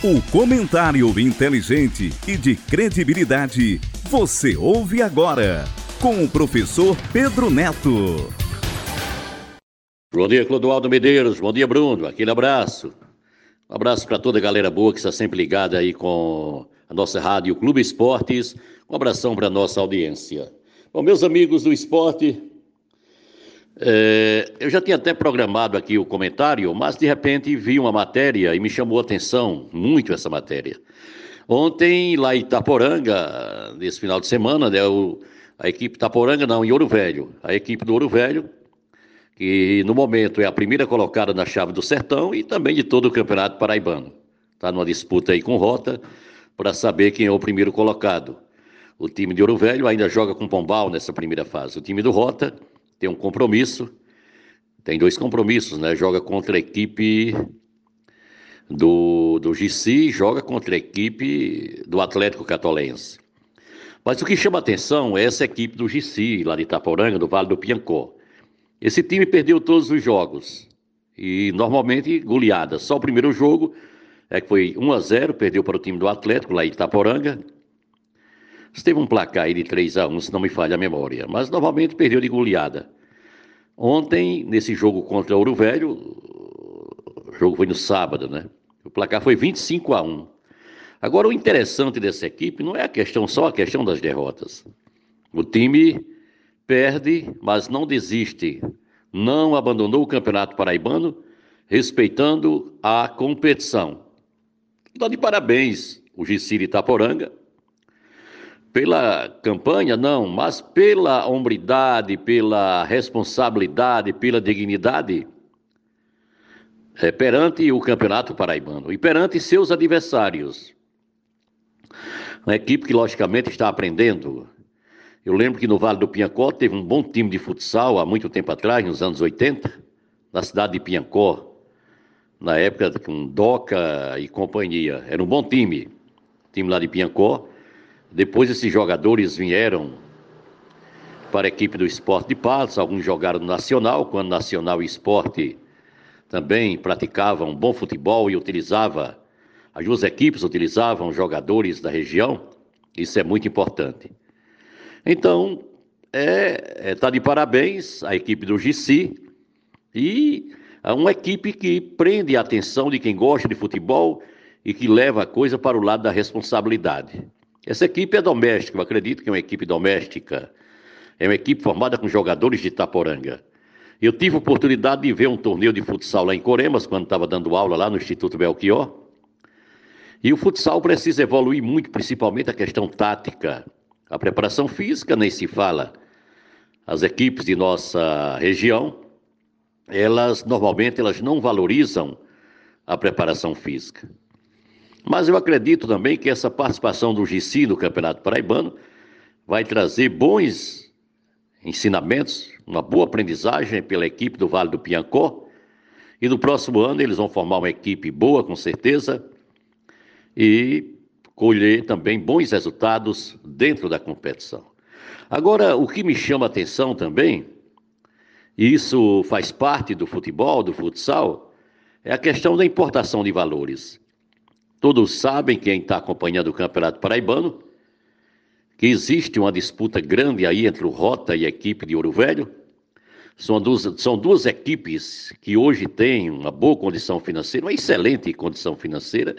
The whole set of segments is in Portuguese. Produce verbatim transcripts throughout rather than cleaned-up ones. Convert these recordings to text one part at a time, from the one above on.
O comentário inteligente e de credibilidade você ouve agora com o professor Pedro Neto. Bom dia, Clodoaldo Medeiros. Bom dia, Bruno. Aquele abraço. Um abraço para toda a galera boa que está sempre ligada aí com a nossa rádio Clube Esportes. Um abração para a nossa audiência. Bom, meus amigos do esporte, é, eu já tinha até programado aqui o comentário, mas de repente vi uma matéria e me chamou a atenção muito essa matéria. Ontem, lá em Itaporanga, nesse final de semana, né, o, a equipe Itaporanga, não, em Ouro Velho, a equipe do Ouro Velho, que no momento é a primeira colocada na chave do Sertão e também de todo o Campeonato Paraibano. Está numa disputa aí com Rota para saber quem é o primeiro colocado. O time de Ouro Velho ainda joga com Pombal nessa primeira fase. O time do Rota tem um compromisso, tem dois compromissos, né? Joga contra a equipe do, do G C e joga contra a equipe do Atlético Catolense. Mas o que chama atenção é essa equipe do G C, lá de Itaporanga, do Vale do Piancó. Esse time perdeu todos os jogos e normalmente goleada. Só o primeiro jogo é que foi um a zero, perdeu para o time do Atlético, lá em Itaporanga. Teve um placar aí de três a um, se não me falha a memória, mas normalmente perdeu de goleada. Ontem, nesse jogo contra Ouro Velho, o jogo foi no sábado, né? O placar foi vinte e cinco a um. Agora, o interessante dessa equipe não é a questão, só a questão das derrotas. O time perde, mas não desiste. Não abandonou o Campeonato Paraibano, respeitando a competição. Dá de parabéns o G C de Itaporanga pela campanha, não, mas pela hombridade, pela responsabilidade, pela dignidade é, perante o Campeonato Paraibano e perante seus adversários. Uma equipe que, logicamente, está aprendendo. Eu lembro que no Vale do Piancó teve um bom time de futsal há muito tempo atrás, nos anos oitenta, na cidade de Piancó, na época com Doca e companhia. Era um bom time, time lá de Piancó. Depois esses jogadores vieram para a equipe do Esporte de Patos, alguns jogaram no Nacional, quando Nacional e Esporte também praticavam bom futebol e utilizava, as duas equipes utilizavam jogadores da região, isso é muito importante. Então, é, é, tá de parabéns a equipe do G C e é uma equipe que prende a atenção de quem gosta de futebol e que leva a coisa para o lado da responsabilidade. Essa equipe é doméstica, eu acredito que é uma equipe doméstica. É uma equipe formada com jogadores de Itaporanga. Eu tive a oportunidade de ver um torneio de futsal lá em Coremas, quando estava dando aula lá no Instituto Belchior. E o futsal precisa evoluir muito, principalmente a questão tática. A preparação física nem se fala. As equipes de nossa região, elas normalmente elas não valorizam a preparação física. Mas eu acredito também que essa participação do G C no Campeonato Paraibano vai trazer bons ensinamentos, uma boa aprendizagem pela equipe do Vale do Piancó. E no próximo ano eles vão formar uma equipe boa, com certeza, e colher também bons resultados dentro da competição. Agora, o que me chama a atenção também, e isso faz parte do futebol, do futsal, é a questão da importação de valores. Todos sabem, quem está acompanhando o Campeonato Paraibano, que existe uma disputa grande aí entre o Rota e a equipe de Ouro Velho. São duas, são duas equipes que hoje têm uma boa condição financeira, uma excelente condição financeira,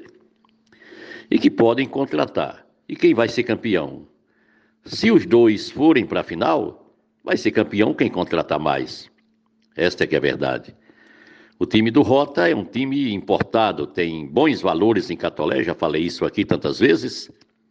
e que podem contratar. E quem vai ser campeão? Se os dois forem para a final, vai ser campeão quem contratar mais. Esta é que é a verdade. O time do Rota é um time importado, tem bons valores em Catolé, já falei isso aqui tantas vezes,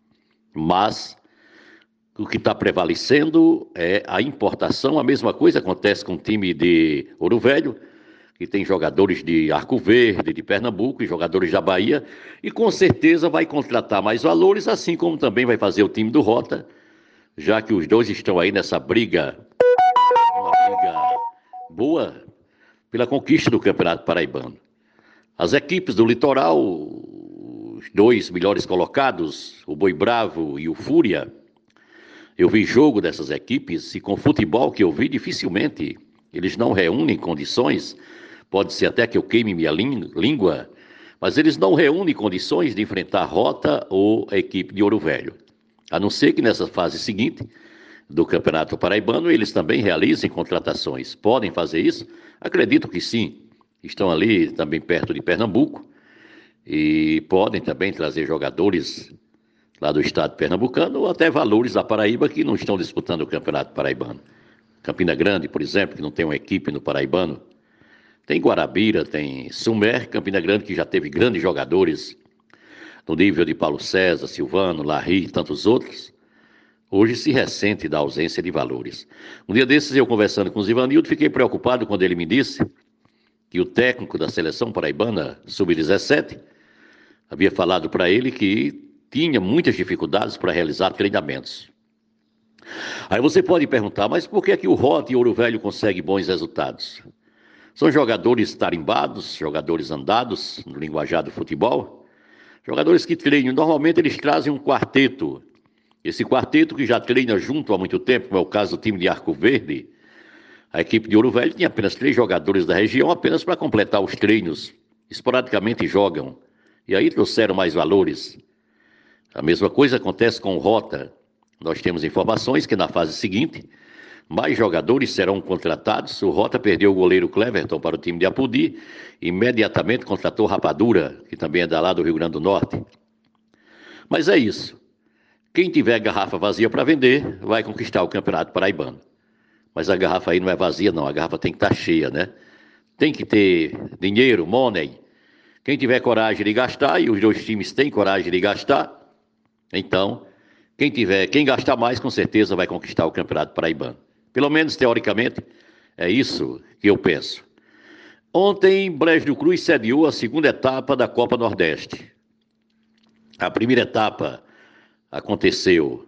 mas o que está prevalecendo é a importação. A mesma coisa acontece com o time de Ouro Velho, que tem jogadores de Arco Verde, de Pernambuco e jogadores da Bahia, e com certeza vai contratar mais valores, assim como também vai fazer o time do Rota, já que os dois estão aí nessa briga, uma briga boa, pela conquista do Campeonato Paraibano. As equipes do litoral, os dois melhores colocados, o Boi Bravo e o Fúria, eu vi jogo dessas equipes e com futebol que eu vi, dificilmente eles não reúnem condições. Pode ser até que eu queime minha língua, Mas eles não reúnem condições de enfrentar a Rota ou a equipe de Ouro Velho. A não ser que nessa fase seguinte do Campeonato Paraibano eles também realizem contratações. Podem fazer isso? Acredito que sim. Estão ali também perto de Pernambuco e podem também trazer jogadores lá do estado pernambucano ou até valores da Paraíba que não estão disputando o Campeonato Paraibano. Campina Grande, por exemplo, que não tem uma equipe no Paraibano. Tem Guarabira, tem Sumé, Campina Grande, que já teve grandes jogadores no nível de Paulo César, Silvano, Larry e tantos outros. Hoje se ressente da ausência de valores. Um dia desses, eu conversando com o Zivanildo, fiquei preocupado quando ele me disse que o técnico da seleção paraibana, sub dezessete, havia falado para ele que tinha muitas dificuldades para realizar treinamentos. Aí você pode perguntar, mas por que é que o Rota e Ouro Velho conseguem bons resultados? São jogadores tarimbados, jogadores andados, no linguajar do futebol, jogadores que treinam. Normalmente eles trazem um quarteto. Esse quarteto que já treina junto há muito tempo, como é o caso do time de Arco Verde, a equipe de Ouro Velho tinha apenas três jogadores da região, apenas para completar os treinos. Esporadicamente jogam. E aí trouxeram mais valores. A mesma coisa acontece com o Rota. Nós temos informações que na fase seguinte, mais jogadores serão contratados. O Rota perdeu o goleiro Cleverton para o time de Apodi. Imediatamente contratou Rapadura, que também é da lá do Rio Grande do Norte. Mas é isso. Quem tiver garrafa vazia para vender, vai conquistar o Campeonato Paraibano. Mas a garrafa aí não é vazia, não. A garrafa tem que estar cheia, né? Tem que ter dinheiro, money. Quem tiver coragem de gastar, e os dois times têm coragem de gastar, então, quem tiver, quem gastar mais, com certeza vai conquistar o Campeonato Paraibano. Pelo menos, teoricamente, é isso que eu penso. Ontem, Brejo do Cruz sediou a segunda etapa da Copa Nordeste. A primeira etapa aconteceu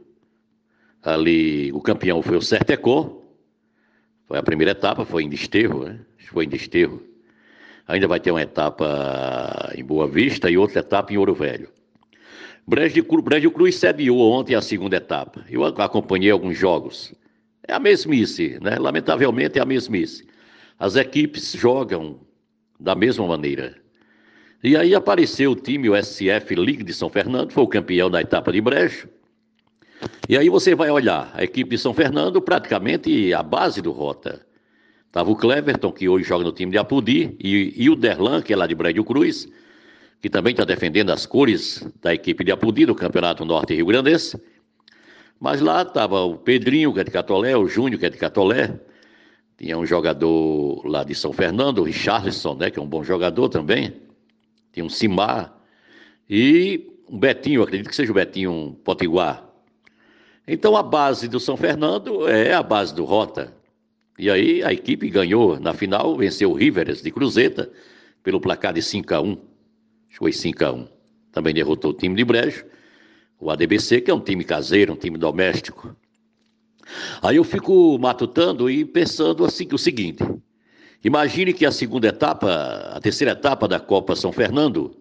ali, o campeão foi o Sertecor. Foi a primeira etapa, foi em Desterro, né? Foi em Desterro. Ainda vai ter uma etapa em Boa Vista e outra etapa em Ouro Velho. Brejo do Cruz sediou ontem a segunda etapa. Eu acompanhei alguns jogos. É a mesmice, né? Lamentavelmente é a mesmice. As equipes jogam da mesma maneira. E aí apareceu o time, o S F League de São Fernando, foi o campeão da etapa de Brejo. E aí você vai olhar, a equipe de São Fernando praticamente a base do Rota. Estava o Cleverton, que hoje joga no time de Apodi, e, e o Derlan, que é lá de Brejo do Cruz, que também está defendendo as cores da equipe de Apodi do Campeonato Norte Rio Grandense. Mas lá estava o Pedrinho, que é de Catolé, o Júnior, que é de Catolé. Tinha um jogador lá de São Fernando, o Richarlison, né, que é um bom jogador também. Tinha um Simar. E um Betinho, acredito que seja o Betinho Potiguar. Então a base do São Fernando é a base do Rota. E aí a equipe ganhou, na final, venceu o Rivers de Cruzeta pelo placar de cinco a um. Foi cinco a um. Também derrotou o time de Brejo, o A D B C, que é um time caseiro, um time doméstico. Aí eu fico matutando e pensando assim, o seguinte: imagine que a segunda etapa, a terceira etapa da Copa São Fernando,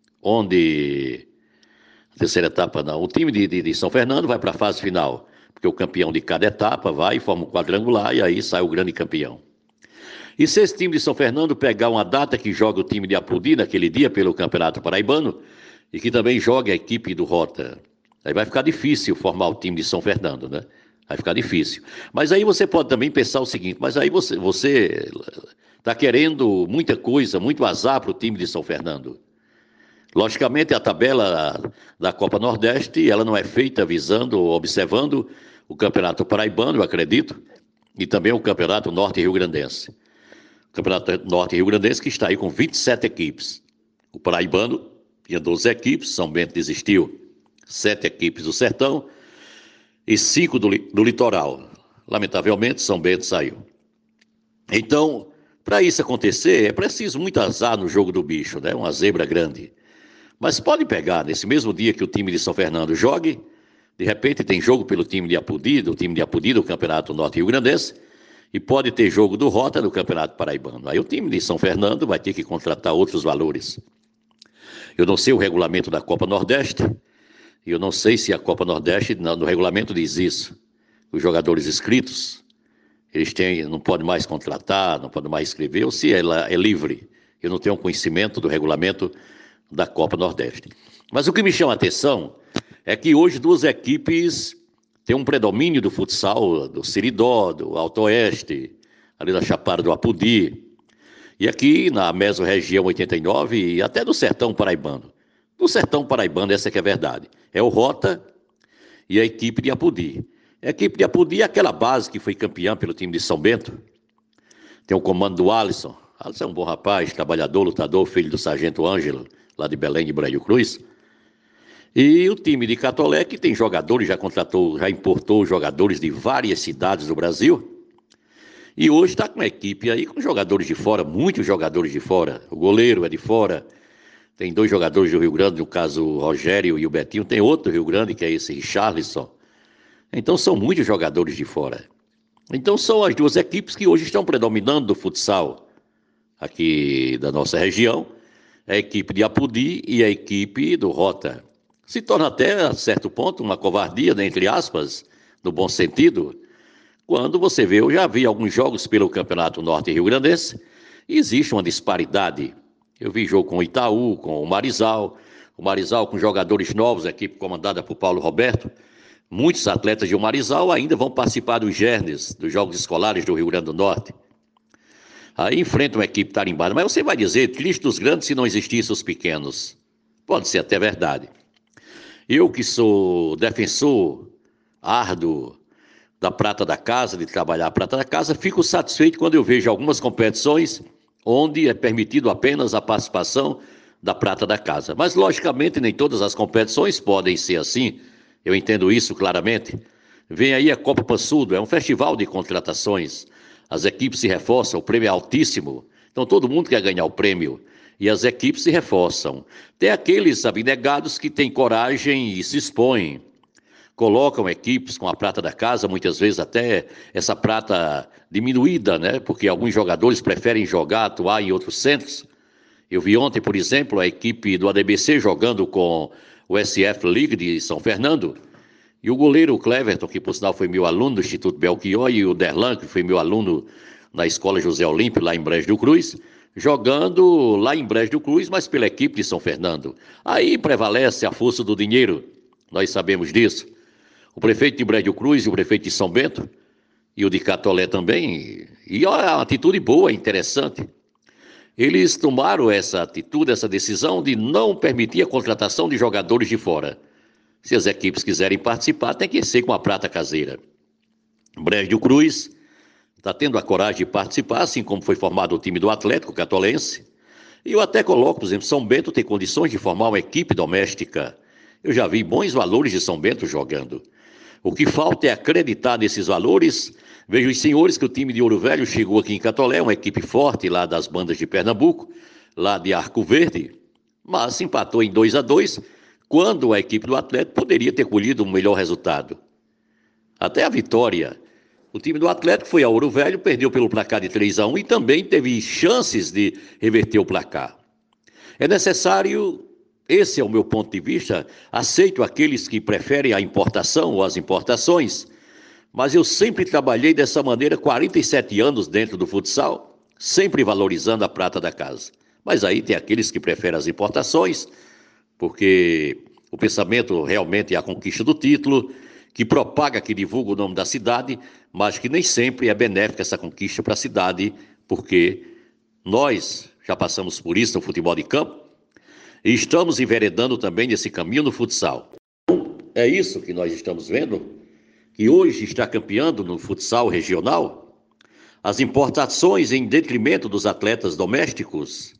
onde a terceira etapa não, o time de, de, de São Fernando vai para a fase final, porque o campeão de cada etapa vai e forma um quadrangular e aí sai o grande campeão. E se esse time de São Fernando pegar uma data que joga o time de Apodi naquele dia pelo Campeonato Paraibano e que também joga a equipe do Rota, aí vai ficar difícil formar o time de São Fernando, né? Vai ficar difícil. Mas aí você pode também pensar o seguinte, mas aí você você está querendo muita coisa, muito azar para o time de São Fernando. Logicamente, a tabela da Copa Nordeste, ela não é feita visando ou observando o Campeonato Paraibano, eu acredito, e também o Campeonato Norte Rio Grandense. O Campeonato Norte Rio Grandense que está aí com vinte e sete equipes. O Paraibano tinha doze equipes, São Bento desistiu, sete equipes do Sertão e cinco do, do Litoral. Lamentavelmente, São Bento saiu. Então, para isso acontecer, é preciso muito azar no jogo do bicho, né? Uma zebra grande. Mas pode pegar, nesse mesmo dia que o time de São Fernando jogue, de repente tem jogo pelo time de Apodi, do time de Apodi do Campeonato Norte Rio Grandense, e pode ter jogo do Rota no Campeonato Paraibano. Aí o time de São Fernando vai ter que contratar outros valores. Eu não sei o regulamento da Copa Nordeste, e eu não sei se a Copa Nordeste, no regulamento diz isso. Os jogadores inscritos, eles têm, não podem mais contratar, não podem mais escrever, ou se ela é livre. Eu não tenho conhecimento do regulamento da Copa Nordeste. Mas o que me chama a atenção é que hoje duas equipes têm um predomínio do futsal, do Siridó, do Alto Oeste, ali da Chapada do Apudi, e aqui na Mesorregião oitenta e nove e até do Sertão Paraibano. Do Sertão Paraibano, essa que é a verdade. É o Rota e a equipe de Apudi. A equipe de Apudi é aquela base que foi campeã pelo time de São Bento. Tem o comando do Alisson. Alisson é um bom rapaz, trabalhador, lutador, filho do Sargento Ângelo, lá de Belém de Brejo Cruz. E o time de Catolé, que tem jogadores, já contratou, já importou jogadores de várias cidades do Brasil. E hoje está com uma equipe aí com jogadores de fora, muitos jogadores de fora. O goleiro é de fora. Tem dois jogadores do Rio Grande, no caso o Rogério e o Betinho. Tem outro do Rio Grande, que é esse Richarlison. Então são muitos jogadores de fora. Então são as duas equipes que hoje estão predominando do futsal aqui da nossa região. A equipe de Apudi e a equipe do Rota. Se torna até, a certo ponto, uma covardia, né, entre aspas, no bom sentido, quando você vê, eu já vi alguns jogos pelo Campeonato Norte Rio-Grandense, e existe uma disparidade. Eu vi jogo com o Itaú, com o Marizal, o Marizal com jogadores novos, a equipe comandada por Paulo Roberto. Muitos atletas de Marizal ainda vão participar dos Gernes, dos Jogos Escolares do Rio Grande do Norte. Aí enfrenta uma equipe tarimbada, mas você vai dizer, triste dos grandes se não existissem os pequenos. Pode ser até verdade. Eu que sou defensor árduo da prata da casa, de trabalhar a prata da casa, fico satisfeito quando eu vejo algumas competições onde é permitido apenas a participação da prata da casa. Mas, logicamente, nem todas as competições podem ser assim, eu entendo isso claramente. Vem aí a Copa Pançudo, é um festival de contratações, as equipes se reforçam, o prêmio é altíssimo, então todo mundo quer ganhar o prêmio, e as equipes se reforçam. Tem aqueles abnegados que têm coragem e se expõem, colocam equipes com a prata da casa, muitas vezes até essa prata diminuída, né? Porque alguns jogadores preferem jogar, atuar em outros centros. Eu vi ontem, por exemplo, a equipe do A D B C jogando com o S F League de São Fernando, e o goleiro Cleverton, que por sinal foi meu aluno do Instituto Belchior, e o Derlan, que foi meu aluno na Escola José Olímpio, lá em Brejo do Cruz, jogando lá em Brejo do Cruz, mas pela equipe de São Fernando. Aí prevalece a força do dinheiro, nós sabemos disso. O prefeito de Brejo do Cruz e o prefeito de São Bento, e o de Catolé também, e é uma atitude boa, interessante. Eles tomaram essa atitude, essa decisão de não permitir a contratação de jogadores de fora. Se as equipes quiserem participar, tem que ser com a prata caseira. Brejo do Cruz está tendo a coragem de participar, assim como foi formado o time do Atlético Catolense. E eu até coloco, por exemplo, São Bento tem condições de formar uma equipe doméstica. Eu já vi bons valores de São Bento jogando. O que falta é acreditar nesses valores. Vejo os senhores que o time de Ouro Velho chegou aqui em Catolé, uma equipe forte lá das bandas de Pernambuco, lá de Arco Verde, mas empatou em dois a dois, quando a equipe do Atlético poderia ter colhido um melhor resultado. Até a vitória. O time do Atlético foi a Ouro Velho, perdeu pelo placar de três a um e também teve chances de reverter o placar. É necessário, esse é o meu ponto de vista, aceito aqueles que preferem a importação ou as importações, mas eu sempre trabalhei dessa maneira, quarenta e sete anos dentro do futsal, sempre valorizando a prata da casa. Mas aí tem aqueles que preferem as importações, porque o pensamento realmente é a conquista do título, que propaga, que divulga o nome da cidade, mas que nem sempre é benéfica essa conquista para a cidade, porque nós já passamos por isso no futebol de campo e estamos enveredando também nesse caminho no futsal. É isso que nós estamos vendo, que hoje está campeando no futsal regional, as importações em detrimento dos atletas domésticos.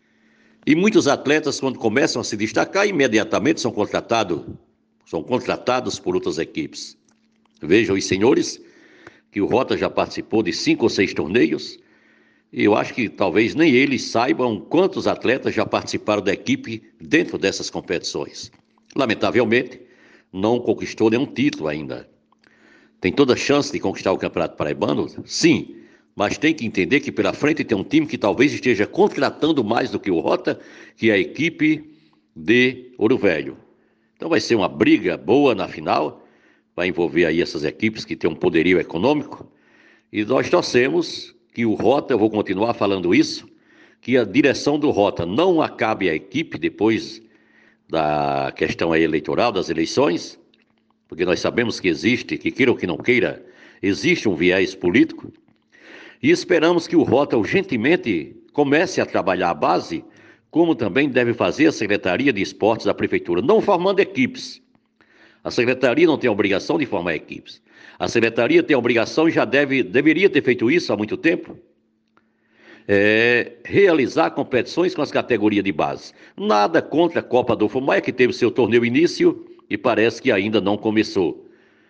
E muitos atletas, quando começam a se destacar, imediatamente são contratados, são contratados por outras equipes. Vejam os senhores que o Rota já participou de cinco ou seis torneios, e eu acho que talvez nem eles saibam quantos atletas já participaram da equipe dentro dessas competições. Lamentavelmente, não conquistou nenhum título ainda. Tem toda a chance de conquistar o Campeonato Paraibano? Sim, mas tem que entender que pela frente tem um time que talvez esteja contratando mais do que o Rota, que é a equipe de Ouro Velho. Então vai ser uma briga boa na final, vai envolver aí essas equipes que têm um poderio econômico, e nós torcemos que o Rota, eu vou continuar falando isso, que a direção do Rota não acabe a equipe depois da questão eleitoral, das eleições, porque nós sabemos que existe, que queira ou que não queira, existe um viés político, e esperamos que o Rota urgentemente comece a trabalhar a base, como também deve fazer a Secretaria de Esportes da Prefeitura, não formando equipes. A Secretaria não tem a obrigação de formar equipes. A Secretaria tem a obrigação e já deve, deveria ter feito isso há muito tempo, é, realizar competições com as categorias de base. Nada contra a Copa Adolfo Maia, que teve seu torneio início e parece que ainda não começou.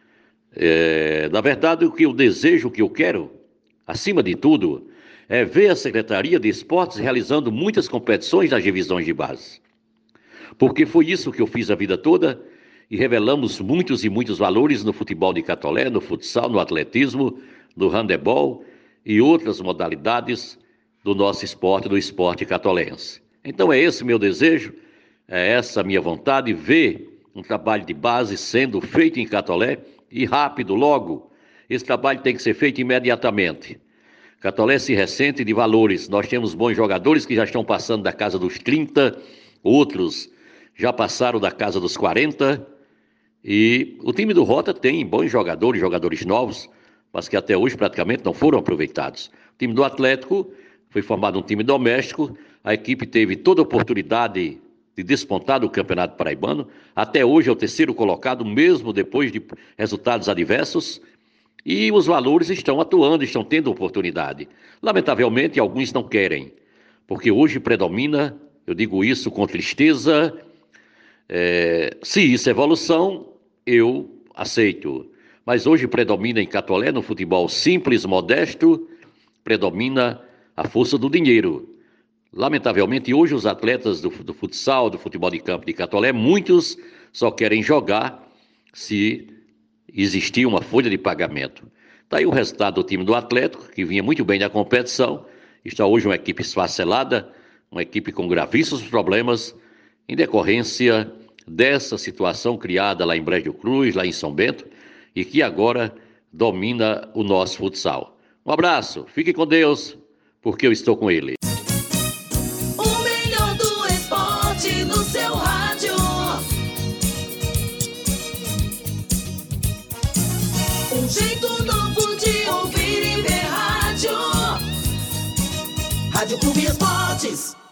É, na verdade, o que eu desejo, o que eu quero, acima de tudo, é ver a Secretaria de Esportes realizando muitas competições nas divisões de base. Porque foi isso que eu fiz a vida toda e revelamos muitos e muitos valores no futebol de Catolé, no futsal, no atletismo, no handebol e outras modalidades do nosso esporte, do esporte catolense. Então é esse meu desejo, é essa a minha vontade, ver um trabalho de base sendo feito em Catolé e rápido, logo. Esse trabalho tem que ser feito imediatamente. Catolé se ressente de valores. Nós temos bons jogadores que já estão passando da casa dos trinta, outros já passaram da casa dos quarenta. E o time do Rota tem bons jogadores, jogadores novos, mas que até hoje praticamente não foram aproveitados. O time do Atlético foi formado um time doméstico, a equipe teve toda a oportunidade de despontar do Campeonato Paraibano. Até hoje é o terceiro colocado, mesmo depois de resultados adversos. E os valores estão atuando, estão tendo oportunidade. Lamentavelmente, alguns não querem, porque hoje predomina, eu digo isso com tristeza, é, se isso é evolução, eu aceito. Mas hoje predomina em Catolé, no futebol simples, modesto, predomina a força do dinheiro. Lamentavelmente, hoje os atletas do, do futsal, do futebol de campo de Catolé, muitos só querem jogar se existia uma folha de pagamento. Está aí o resultado do time do Atlético, que vinha muito bem na competição, está hoje uma equipe esfacelada, uma equipe com gravíssimos problemas, em decorrência dessa situação criada lá em Brejo Cruz, lá em São Bento, e que agora domina o nosso futsal. Um abraço, fique com Deus, porque eu estou com ele. O melhor do esporte no seu rádio. Um jeito novo de ouvir e ver rádio. Rádio Clube Esportes.